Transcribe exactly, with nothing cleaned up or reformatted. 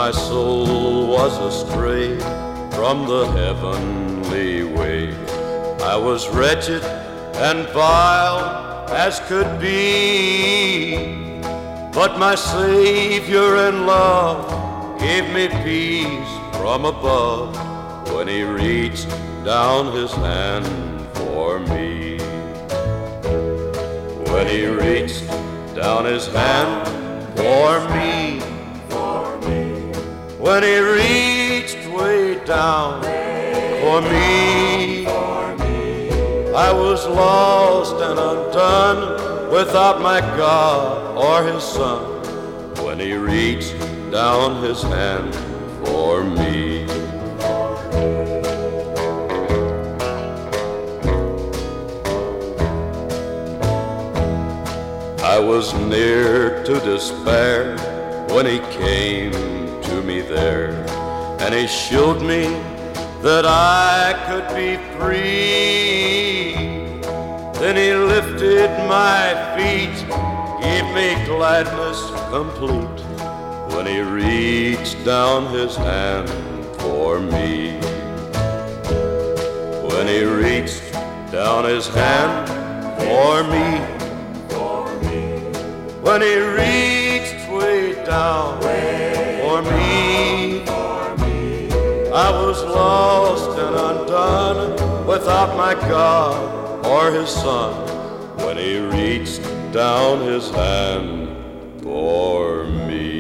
my soul was astray from the heavenly way. I was wretched and vile as could be, but my Savior in love gave me peace from above when He reached down His hand for me. When He reached down His hand for me, when He reached way down for me, I was lost and undone without my God or His Son. When He reached down His hand for me. I was near to despair when He came to me there, and He showed me that I could be free. Then He lifted my feet, gave me gladness complete when He reached down His hand for me. When He reached down His hand for me, when He reached way down for me, I was lost and undone without my God or His Son. When He reached down His hand for me.